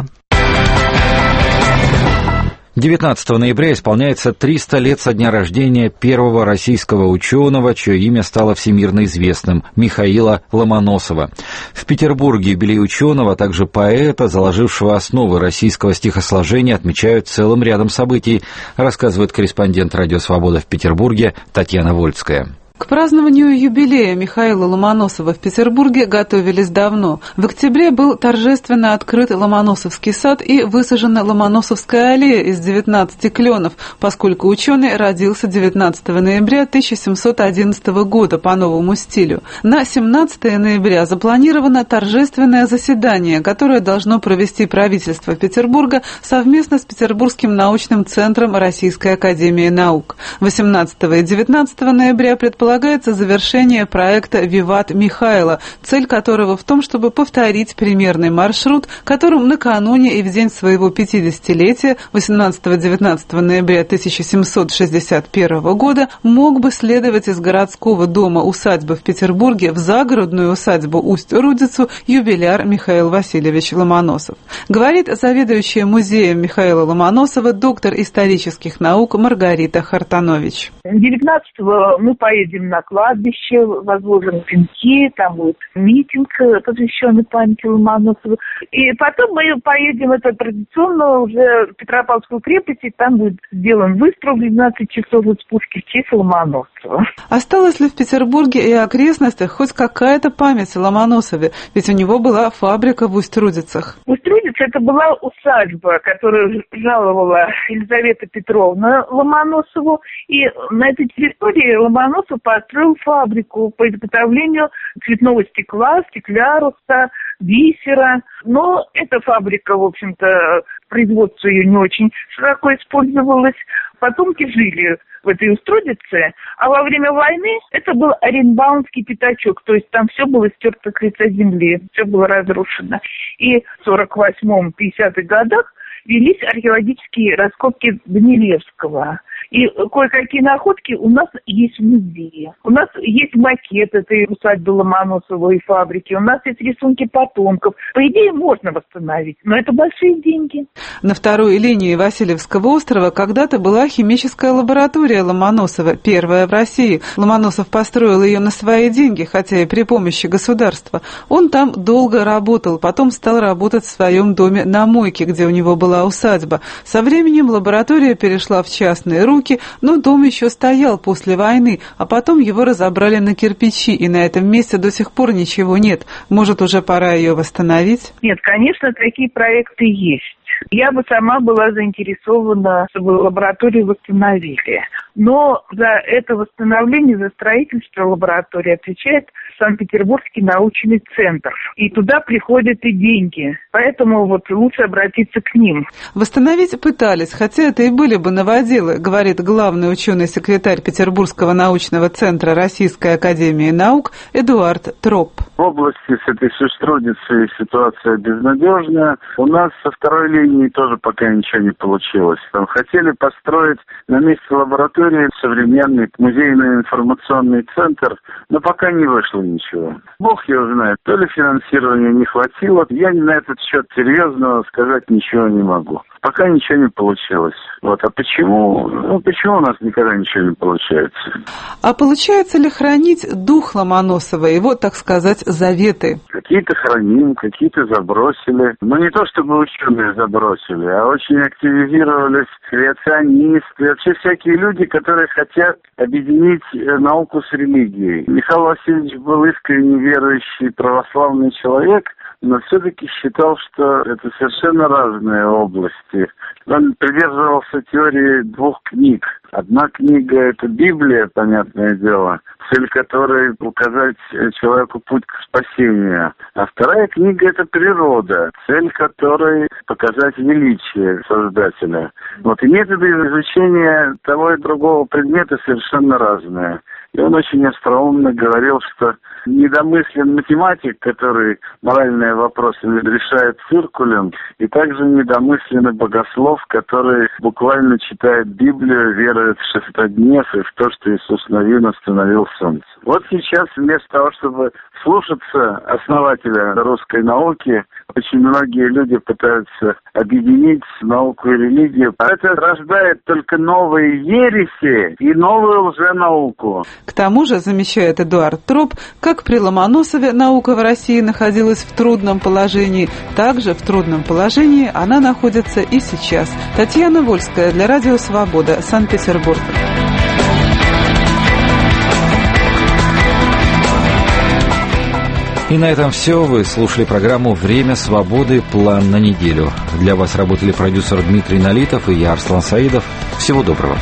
19 ноября исполняется 300 лет со дня рождения первого российского ученого, чье имя стало всемирно известным, Михаила Ломоносова. В Петербурге юбилей ученого, а также поэта, заложившего основы российского стихосложения, отмечают целым рядом событий, рассказывает корреспондент «Радио Свобода» в Петербурге Татьяна Вольская. К празднованию юбилея Михаила Ломоносова в Петербурге готовились давно. В октябре был торжественно открыт Ломоносовский сад и высажена Ломоносовская аллея из 19 кленов, поскольку ученый родился 19 ноября 1711 года по новому стилю. На 17 ноября запланировано торжественное заседание, которое должно провести правительство Петербурга совместно с Петербургским научным центром Российской академии наук. 18 и 19 ноября предполагается завершение проекта «Виват Михайло», цель которого в том, чтобы повторить примерный маршрут, которым накануне и в день своего 50-летия, 18-19 ноября 1761 года, мог бы следовать из городского дома-усадьбы в Петербурге в загородную усадьбу Усть-Рудицу юбиляр Михаил Васильевич Ломоносов. Говорит заведующая музеем Михаила Ломоносова, доктор исторических наук Маргарита Хартанович. 19-го мы поедем на кладбище, возложим венки, там будет митинг, посвященный памяти Ломоносова. И потом мы поедем, это традиционно, уже в Петропавловскую крепость, и там будет сделан выстрел в 12 часов из пушки в честь Ломоносова. Осталась ли в Петербурге и окрестностях хоть какая-то память о Ломоносове? Ведь у него была фабрика в Усть-Рудицах. В Усть-Рудицах Значит, это была усадьба, которую жаловала Елизавета Петровна Ломоносову. И на этой территории Ломоносов построил фабрику по изготовлению цветного стекла, стекляруса, бисера. Но эта фабрика, в общем-то, производство ее не очень широко использовалось. Потомки жили в этой Устровице, а во время войны это был Оренбаумский пятачок, то есть там все было стерто с лица земли, все было разрушено. И в 48-50-х годах велись археологические раскопки Данилевского. И кое-какие находки у нас есть в музее. У нас есть макет этой усадьбы Ломоносова и фабрики. У нас есть рисунки потомков. По идее, можно восстановить, но это большие деньги. На второй линии Васильевского острова когда-то была химическая лаборатория Ломоносова, первая в России. Ломоносов построил ее на свои деньги, хотя и при помощи государства. Он там долго работал, потом стал работать в своем доме на Мойке, где у него была усадьба. Со временем лаборатория перешла в частные руки, но дом еще стоял после войны, а потом его разобрали на кирпичи, и на этом месте до сих пор ничего нет. Может, уже пора ее восстановить? Нет, конечно, такие проекты есть. Я бы сама была заинтересована, чтобы лабораторию восстановили. Но за это восстановление, за строительство лаборатории отвечает Санкт-Петербургский научный центр. И туда приходят и деньги. Поэтому вот лучше обратиться к ним. Восстановить пытались, хотя это и были бы новоделы, говорит главный ученый-секретарь Петербургского научного центра Российской академии наук Эдуард Троп. В области с этой Сестрорицей ситуация безнадежная. У нас со второй линии тоже пока ничего не получилось. Там хотели построить на месте лаборатории современный музейно-информационный центр, но пока не вышло ничего. Бог его знает, то ли финансирования не хватило. Я на этот счет серьезно сказать ничего не могу. Пока ничего не получилось. Вот. А почему? Почему у нас никогда ничего не получается? А получается ли хранить дух Ломоносова, его, так сказать, заветы? Какие-то храним, какие-то забросили. Но не то, чтобы ученые забросили, а очень активизировались креационисты, вообще всякие люди, которые хотят объединить науку с религией. Михаил Васильевич был искренне верующий православный человек, но все-таки считал, что это совершенно разные области. Он придерживался теории двух книг. Одна книга – это Библия, понятное дело, цель которой указать человеку путь к спасению. А вторая книга – это природа, цель которой показать величие Создателя. Вот. И методы изучения того и другого предмета совершенно разные. И он очень остроумно говорил, что недомыслен математик, который моральные вопросы решает циркулем, и также недомыслен и богослов, который буквально читает Библию, верует в шестоднев и в то, что Иисус Навин остановил солнце. Вот сейчас вместо того, чтобы слушаться основателя русской науки, очень многие люди пытаются объединить науку и религию. Это рождает только новые ереси и новую лженауку. К тому же, замечает Эдуард Троп, как при Ломоносове наука в России находилась в трудном положении, так же в трудном положении она находится и сейчас. Татьяна Вольская для Радио Свобода, Санкт-Петербург. И на этом все. Вы слушали программу «Время свободы. План на неделю». Для вас работали продюсер Дмитрий Налитов и я, Арслан Саидов. Всего доброго.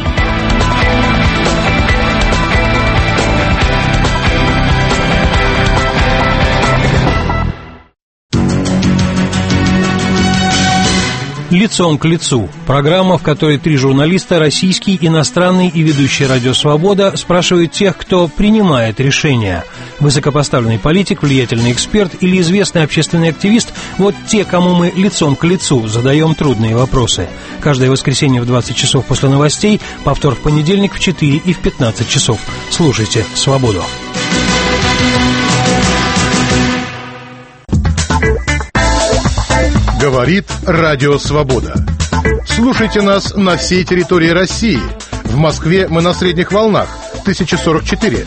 «Лицом к лицу» – программа, в которой три журналиста, российский, иностранный и ведущий «Радио Свобода», спрашивают тех, кто принимает решения. Высокопоставленный политик, влиятельный эксперт или известный общественный активист – вот те, кому мы лицом к лицу задаем трудные вопросы. Каждое воскресенье в 20 часов после новостей, повтор в понедельник в 4 и в 15 часов. Слушайте «Свободу». Говорит Радио Свобода. Слушайте нас на всей территории России. В Москве мы на средних волнах 1044.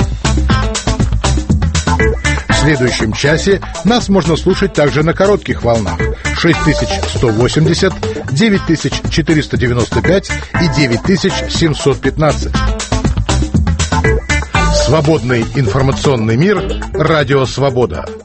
В следующем часе нас можно слушать также на коротких волнах 6180, 9495 и 9715. Свободный информационный мир. Радио Свобода.